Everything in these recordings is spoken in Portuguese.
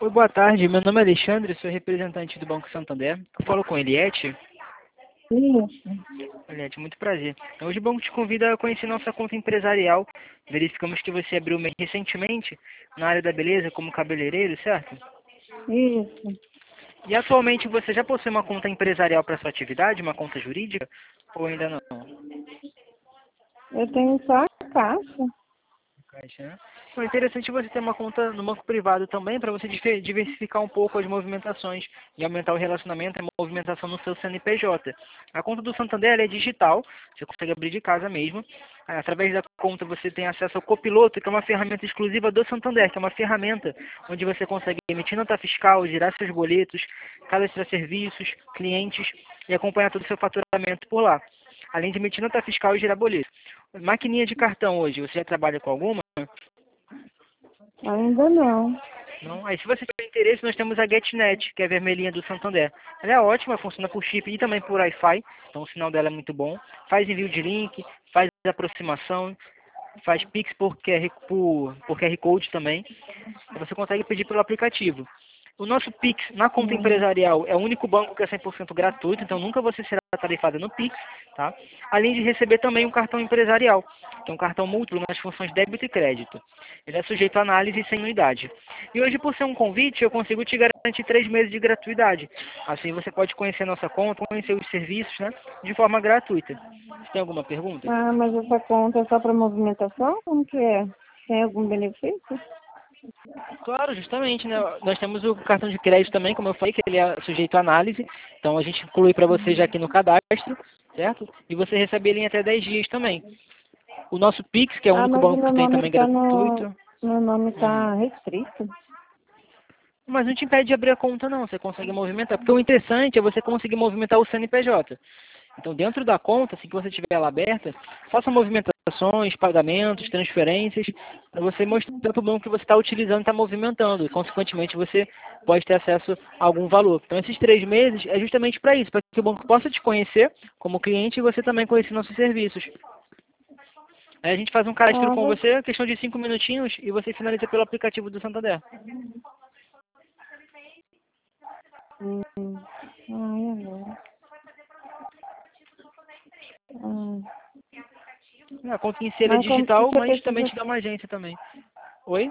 Oi, boa tarde. Meu nome é Alexandre, sou representante do Banco Santander. Eu falo com Eliette. Isso. Eliette, muito prazer. Hoje o banco te convida a conhecer nossa conta empresarial. Verificamos que você abriu recentemente na área da beleza como cabeleireiro, certo? Isso. E atualmente você já possui uma conta empresarial para sua atividade, uma conta jurídica? Ou ainda não? Eu tenho só a caixa. Caixa, né? Então, é interessante você ter uma conta no banco privado também para você diversificar um pouco as movimentações e aumentar o relacionamento e a movimentação no seu CNPJ. A conta do Santander ela é digital, você consegue abrir de casa mesmo. Através da conta você tem acesso ao Copiloto, que é uma ferramenta exclusiva do Santander, que é uma ferramenta onde você consegue emitir nota fiscal, girar seus boletos, cadastrar serviços, clientes e acompanhar todo o seu faturamento por lá. Além de emitir nota fiscal e girar boleto. Maquininha de cartão hoje, você já trabalha com alguma? Ainda não. Não? Aí se você tiver interesse, nós temos a GetNet, que é a vermelhinha do Santander. Ela é ótima, funciona por chip e também por Wi-Fi, então o sinal dela é muito bom. Faz envio de link, faz aproximação, faz Pix por QR Code também. Você consegue pedir pelo aplicativo. O nosso Pix na conta Hum. empresarial é o único banco que é 100% gratuito, então nunca você será tarifado no Pix, tá? Além de receber também um cartão empresarial, que é um cartão múltiplo nas funções débito e crédito. Ele é sujeito a análise e sem anuidade. E hoje, por ser um convite, eu consigo te garantir 3 meses de gratuidade. Assim você pode conhecer nossa conta, conhecer os serviços, né? De forma gratuita. Você tem alguma pergunta? Ah, mas essa conta é só para movimentação? Como que é? Tem algum benefício? Claro, justamente, né? Nós temos o cartão de crédito também, como eu falei, que ele é sujeito à análise. Então a gente inclui para você já aqui no cadastro, certo? E você recebe ele em até 10 dias também. O nosso Pix, que é o Ah, único mas o banco meu que tem nome também está no. gratuito. Meu nome Uhum. está restrito. Mas não te impede de abrir a conta, não. Você consegue movimentar. Porque o interessante é você conseguir movimentar o CNPJ. Então, dentro da conta, assim que você tiver ela aberta, faça movimentações, pagamentos, transferências, para você mostrar para o banco que você está utilizando e está movimentando. E, consequentemente, você pode ter acesso a algum valor. Então, esses 3 meses é justamente para isso, para que o banco possa te conhecer como cliente e você também conhecer nossos serviços. Aí a gente faz um cadastro Ah, com você, questão de 5 minutinhos, e você finaliza pelo aplicativo do Santander. Ai, agora. Ah. A conta em si ela é Mas como que digital, você mas também precisa. te dá uma agência também. Oi?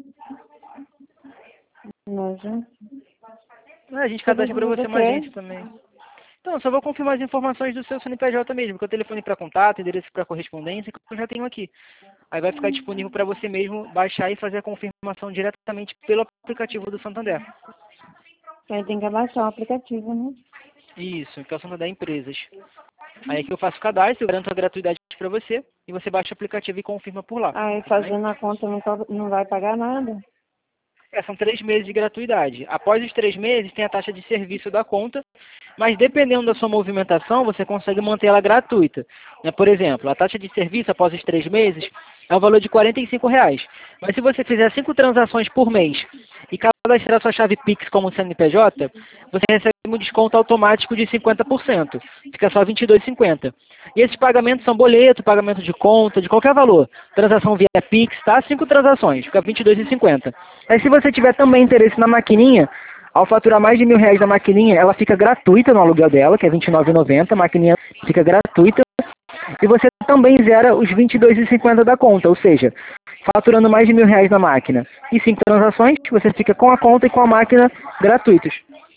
Nossa. A gente Você cadastra para precisa você do uma agência quê? também. Então, só vou confirmar as informações do seu CNPJ mesmo, que é o telefone para contato, endereço para correspondência, que eu já tenho aqui. Aí vai ficar disponível para você mesmo baixar e fazer a confirmação diretamente pelo aplicativo do Santander. Aí tem que abaixar o aplicativo, né? Isso, que é o Santander Empresas. Aí é que eu faço o cadastro, eu garanto a gratuidade para você, e você baixa o aplicativo e confirma por lá. Aí Tudo bem? fazendo a conta não vai pagar nada. São 3 meses de gratuidade. Após os 3 meses, tem a taxa de serviço da conta, mas dependendo da sua movimentação, você consegue manter ela gratuita. Né? Por exemplo, a taxa de serviço após os 3 meses é o valor de R$ 45. Mas se você fizer 5 transações por mês e cadastrar sua chave Pix como CNPJ, você recebe um desconto automático de 50%. Fica só R$ 22,50. E esses pagamentos são boleto, pagamento de conta, de qualquer valor. Transação via Pix, tá? 5 transações, fica R$ 22,50. Aí se você tiver também interesse na maquininha, ao faturar mais de R$ 1.000 na maquininha, ela fica gratuita no aluguel dela, que é R$ 29,90. A maquininha fica gratuita. E você também zera os R$ 22,50 da conta. Ou seja, faturando mais de R$ 1.000 na máquina e 5 transações, você fica com a conta e com a máquina gratuitos.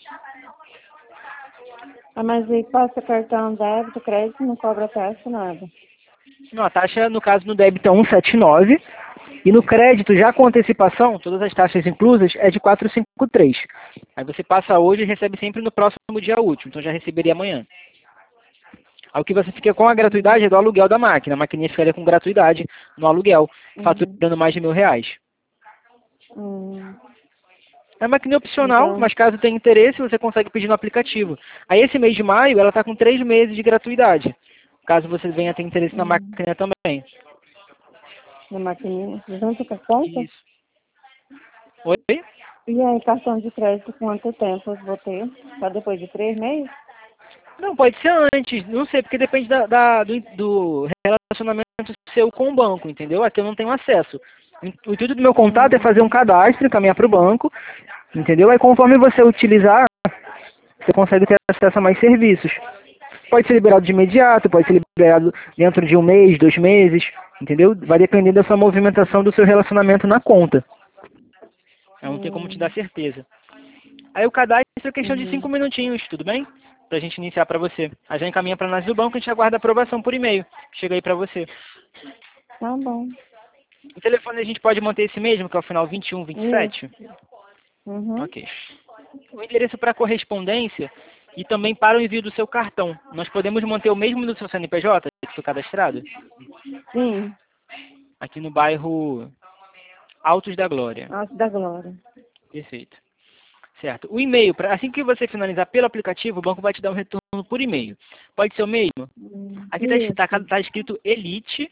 Ah, mas aí passa cartão débito, crédito, não cobra taxa, nada. Não, a taxa, no caso, no débito é 179 e no crédito, já com antecipação, todas as taxas inclusas, é de 453. Aí você passa hoje e recebe sempre no próximo dia útil, então já receberia amanhã. Aí o que você fica com a gratuidade é do aluguel da máquina. A maquininha ficaria com gratuidade no aluguel, Uhum. faturando mais de R$ 1.000. Hum. É uma maquininha opcional, Então, mas caso tenha interesse, você consegue pedir no aplicativo. Aí esse mês de maio, ela está com 3 meses de gratuidade, caso você venha ter interesse na máquina também. na maquininha, junto com a conta? Isso. Oi? E aí, cartão de crédito, quanto tempo eu vou ter? Só depois de 3 meses? Não, pode ser antes, não sei, porque depende do relacionamento seu com o banco, entendeu? Aqui eu não tenho acesso. O intuito do meu contato é Hum. fazer um cadastro, encaminhar para o banco, Entendeu? Aí conforme você utilizar, você consegue ter acesso a mais serviços. Pode ser liberado de imediato, pode ser liberado dentro de um mês, 2 meses, entendeu? Vai depender da sua movimentação, do seu relacionamento na conta. Eu não tenho como te dar certeza. Aí o cadastro é questão de 5 minutinhos, tudo bem? Pra gente iniciar pra você. Aí já encaminha pra análise do banco, a gente aguarda a aprovação por e-mail. Chega aí pra você. Tá bom. O telefone a gente pode manter esse mesmo, que é o final 2127? Uhum. Ok. O endereço para correspondência e também para o envio do seu cartão. Nós podemos manter o mesmo do seu CNPJ, que foi cadastrado? Sim, Aqui no bairro Altos da Glória. Alto da Glória. Perfeito. Certo. O e-mail, assim que você finalizar pelo aplicativo, o banco vai te dar um retorno por e-mail. Pode ser o mesmo? Aqui está escrito elite,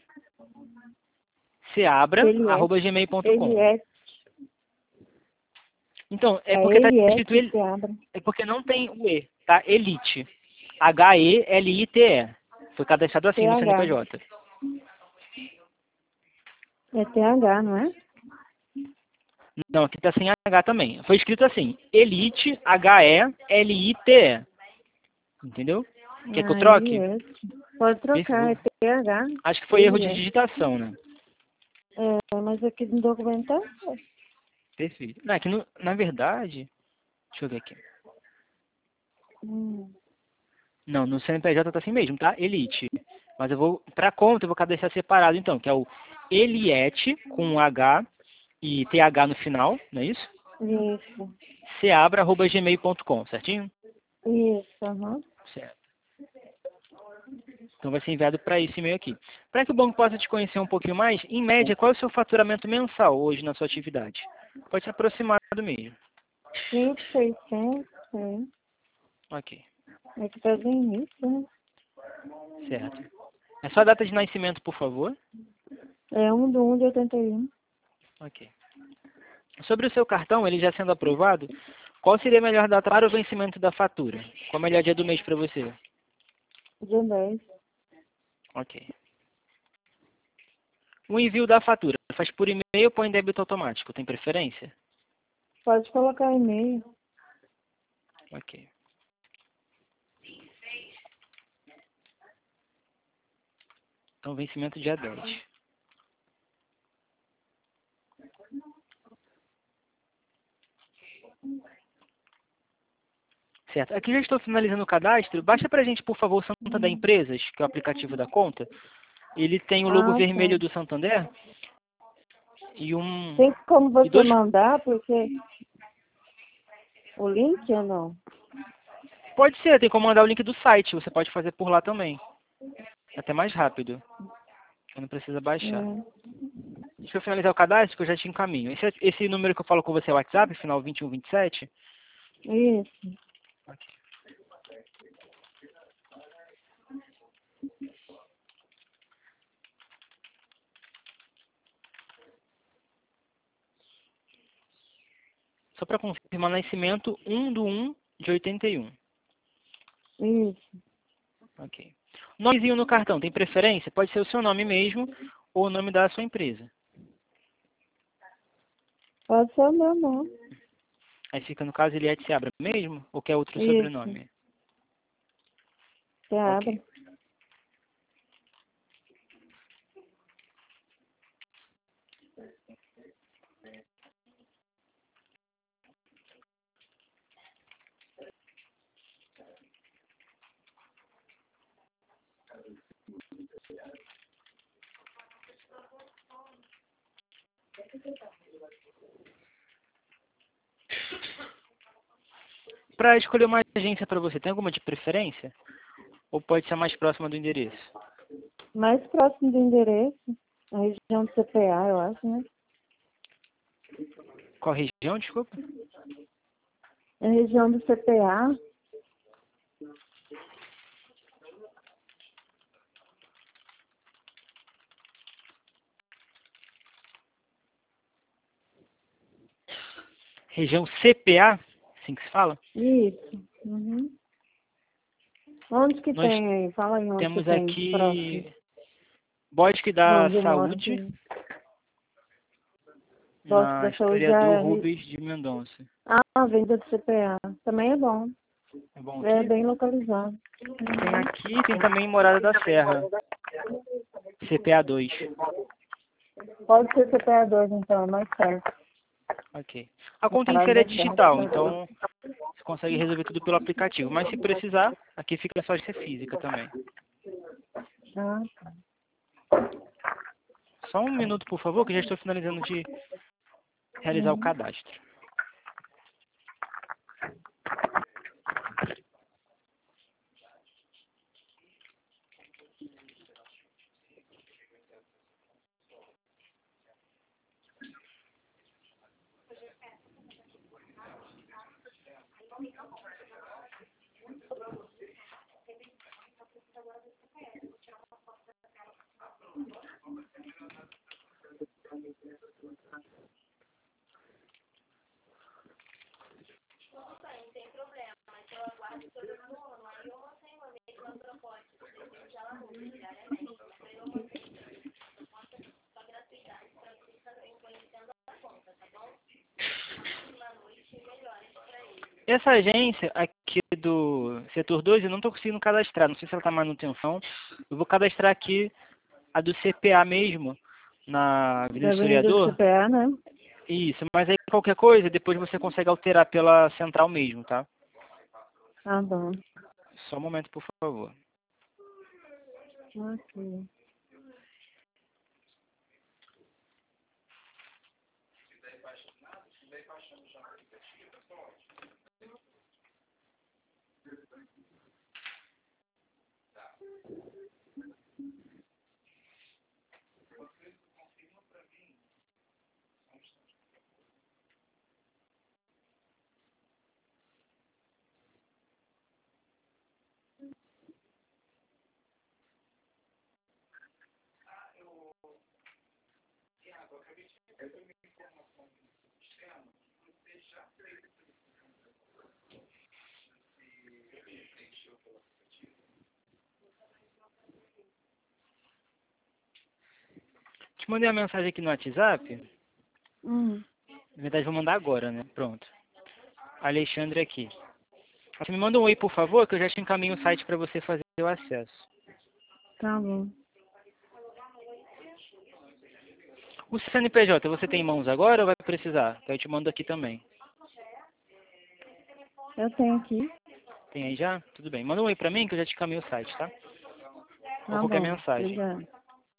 Ele seabra@gmail.com. é, Então, é porque está escrito se abra. é porque não tem o E, tá? Elite. Helite. Foi cadastrado assim no TH. CNPJ. É TH, não é? Não, aqui está sem H também. Foi escrito assim, Elite, Helite. Entendeu? Quer que eu troque? Pode trocar, é TH. Acho que foi erro de digitação, né? É, mas aqui no documento tá. Perfeito. Não, aqui na verdade, deixa eu ver aqui. Não, no CNPJ tá assim mesmo, tá? Elite. Mas eu vou, pra conta, eu vou cadastrar separado então, que é o Eliette, com H e TH no final, não é isso? Isso. seabra@gmail.com, certinho? Isso, aham. Certo. Então vai ser enviado para esse e-mail aqui. Para que o banco possa te conhecer um pouquinho mais, em média, qual é o seu faturamento mensal hoje na sua atividade? Pode ser aproximado mesmo. 5.600, Ok, é que tá bem isso, né? certo. É só a data de nascimento, por favor. É 1/1/81. Ok. Sobre o seu cartão, ele já sendo aprovado, qual seria a melhor data para o vencimento da fatura? Qual é o melhor dia do mês para você? Dia 10. Ok. O envio da fatura, faz por e-mail ou em débito automático? Tem preferência? Pode colocar e-mail. Ok. Então, vencimento dia 10. Certo. Aqui já estou finalizando o cadastro. Baixa para a gente, por favor, o Santander Empresas, que é o aplicativo da conta. Ele tem o logo vermelho do Santander e Tem como você dois. mandar, porque o link ou não? Pode ser, tem como mandar o link do site. Você pode fazer por lá também. É até mais rápido. Não precisa baixar. Deixa eu finalizar o cadastro que eu já te encaminho. Esse número que eu falo com você é o WhatsApp, final 2127? Isso. Ok. Só para confirmar, nascimento 1/1/81. Isso. Ok. Nomezinho no cartão, tem preferência? Pode ser o seu nome mesmo ou o nome da sua empresa. Pode ser o meu nome. Aí fica, no caso, Eliette Seabra mesmo? Ou quer outro Isso. sobrenome? Você abre. Para escolher uma agência para você, tem alguma de preferência? Ou pode ser mais próxima do endereço? Mais próximo do endereço, a região do CPA, eu acho, né? Qual região, desculpa? A região do CPA. Região CPA, assim que se fala? Isso. Onde que Nós tem aí? Fala aí onde que temos tem próximo. aqui Bosque De da onde eu moro Saúde, aqui. Bosque na da Saúde já historiador é... Rubens de Mendonça. Ah, Ah, venda do CPA. Também é bom. É bom É aqui? bem localizado. Tem aqui, tem também Morada da Serra. CPA 2. Pode ser CPA 2, então, é mais certo. Ok. A conta Morada inteira é da Serra, digital, CPA 2. então você consegue resolver tudo pelo aplicativo. Mas se precisar, aqui fica só de ser física também. Ah, Só um minuto, por favor, que eu já estou finalizando de realizar o cadastro. Essa agência aqui do setor 2, eu não estou conseguindo cadastrar. Não sei se ela está manutenção. Eu vou cadastrar aqui a do CPA mesmo, na Avenida da do Avenida do Historiador. CPA, né? Isso, mas aí qualquer coisa, depois você consegue alterar pela central mesmo, tá? Ah, bom. Só um momento, por favor. Ok. Te mandei uma mensagem aqui no WhatsApp. Na verdade, vou mandar agora, né? Pronto. Alexandre aqui. Você me manda um oi, por favor, que eu já te encaminho o site para você fazer o acesso. Tá bom. O CNPJ, você tem em mãos agora ou vai precisar? Que eu te mando aqui também. Eu tenho aqui. Tem aí já? Tudo bem. Manda um oi para mim que eu já te encaminho o site, tá? Ou Tá qualquer bom. mensagem. Obrigada.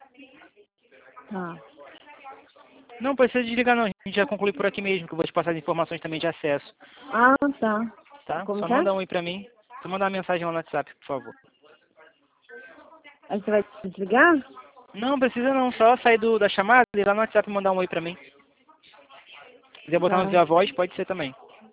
Tá. Não precisa desligar não, a gente já conclui por aqui mesmo, que eu vou te passar as informações também de acesso, Ah, tá. tá? Como Só que é? manda um oi pra mim, só mandar uma mensagem lá no WhatsApp, por favor. Aí você vai desligar? Não, precisa não, só sair da chamada e ir lá no WhatsApp mandar um oi pra mim. Se quiser botar no Tá. viva voz, pode ser também.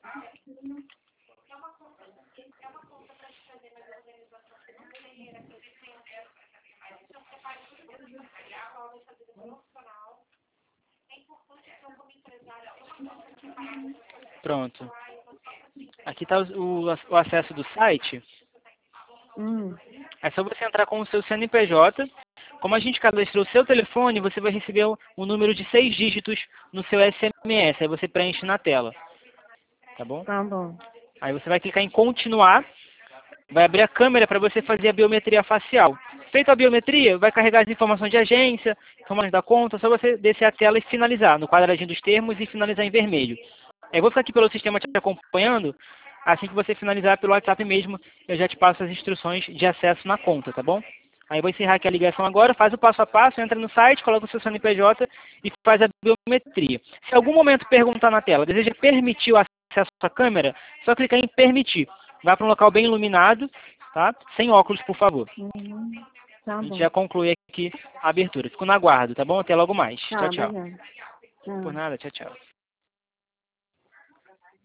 Pronto. Aqui está o acesso do site. É só você entrar com o seu CNPJ. Como a gente cadastrou o seu telefone, você vai receber um número de 6 dígitos no seu SMS. Aí você preenche na tela. Tá bom? Tá bom. Aí você vai clicar em continuar. Vai abrir a câmera para você fazer a biometria facial. Feita a biometria, vai carregar as informações de agência, informações da conta, só você descer a tela e finalizar, no quadradinho dos termos e finalizar em vermelho. Eu vou ficar aqui pelo sistema te acompanhando, assim que você finalizar pelo WhatsApp mesmo, eu já te passo as instruções de acesso na conta, tá bom? Aí eu vou encerrar aqui a ligação agora, faz o passo a passo, entra no site, coloca o seu CNPJ e faz a biometria. Se em algum momento perguntar na tela, deseja permitir o acesso à câmera, só clicar em permitir. Vai para um local bem iluminado, tá? Sem óculos, por favor. Tá A gente bom. já conclui aqui a abertura. Fico no aguardo, tá bom? Até logo mais. Tá, Tchau, tchau. obrigada. Tchau. Por nada, tchau, tchau.